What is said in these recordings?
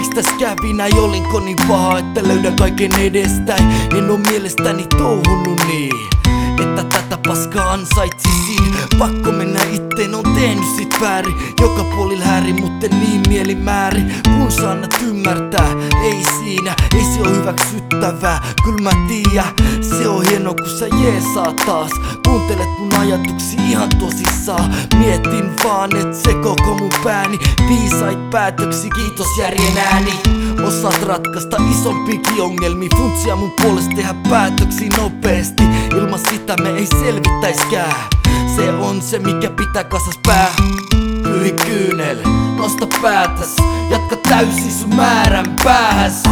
Miks täs kävi näin, olinko niin paha, että löydän kaiken edestäin? En oo mielestäni touhunut niin, että tätä paskaa ansaitsisin. Pakko mennä itteen, on tehnyt sit väärin. Joka puolil häiri, mutten niin mielimääri. Kun sä annat ymmärtää, ei siinä, ei se oo hyväksyttävää. Kyl mä tiiä, se on hieno kun sä jeesaat taas. Kuuntelet mun ajatuksia ihan tosissaan. Mietin vaan, et se koko mun pääni. Viisait päätöksi, kiitos järjen ääni. Osaat ratkaista isompikin ongelmia. Funtsia mun puolesta tehdä päätöksiä nopeesti. Ilman sitä me ei selvittäiskään. Se on se mikä pitää kasas pää. Pyhi kyynel, nosta päätäs. Jatka täysin sun määrän päähäs.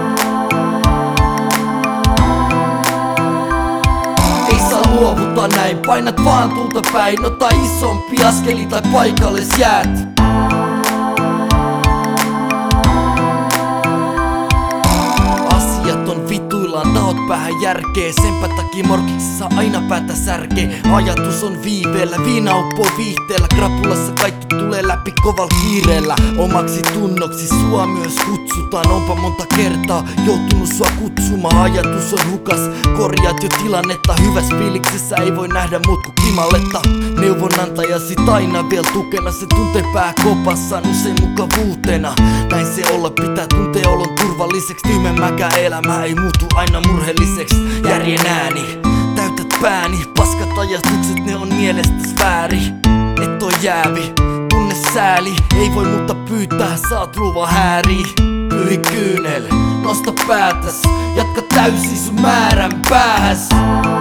Ei saa luovuttaa näin, painat vaan tulta päin. Ota isompi askeli tai paikalles jäät. Asiat on vituillaan, tahot päähän järkee. Senpä takia morkiksessa aina päätä särkee. Ajatus on viiveellä, viina uppoo viihteellä. Krapulassa kaikki tulee läpi koval kiireellä. Omaksi tunnoksi sua myös kutsutaan. Onpa monta kertaa joutunut sua kutsumaan. Ajatus on hukas, korjaat jo tilannetta. Hyväs fiiliksessä ei voi nähdä muut kuin kimalletta. Neuvonantajasi aina vielä tukena. Se tuntee pääkopassaan usein mukavuutena. Näin se olla pitää, tuntee olon turvalliseksi. Tyhmemmäkään elämä ei muutu aina murheelliseksi. Järjen ääni, täytät pääni. Paskat ajatukset, ne on mielestäs väärin. Et oo jäävi, tunne sääli. Ei voi muuta pyytää, saat luvan häärii. Pyhi kyynel, nosta päätäs. Jatka täysin sun määrän päähäs.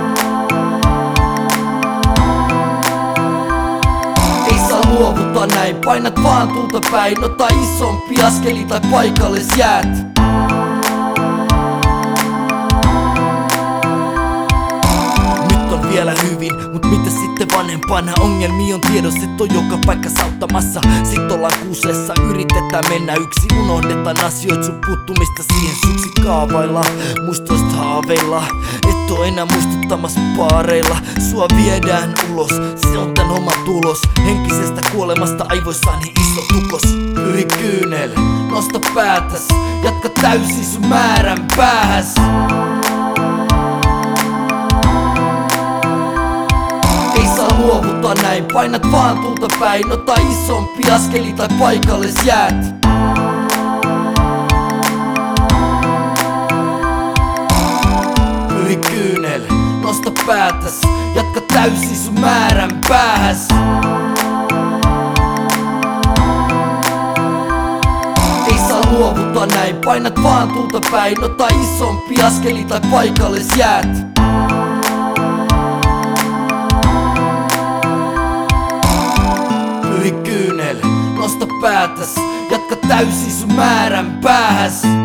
Ei saa luovuttaa näin, painat vaan tulta päin. Ota isompi askeli tai paikalles jäät. Vielä hyvin, mut mitä sitten vanhempana? Ongelmia on tiedossa, et on joka paikka sauttamassa. Sit ollaan kuuseessa, yritetään mennä yksi. Unohdetaan asioit, sun puuttumista siihen suksi kaavailla. Muistoista haaveilla, et oo enää muistuttamassa paareilla. Sua viedään ulos, se on tän homman tulos. Henkisestä kuolemasta aivoissaan niin iso tukos. Pyhi kyynel, nosta päätäs. Jatka täysin sun määrän päähäs. Luovuttaa näin, painat vaan tulta päin. Ota isompi askeli tai paikalles jäät. Pyhi kyynel, nosta päätäs. Jatka täysin sun määrän päähäs. Ei saa luovuttaa näin, painat vaan tulta päin. Ota isompi askeli tai paikalles jäät. Pyhi kyynel, nosta päätäs. Jatka täysin sun määrän päähäs.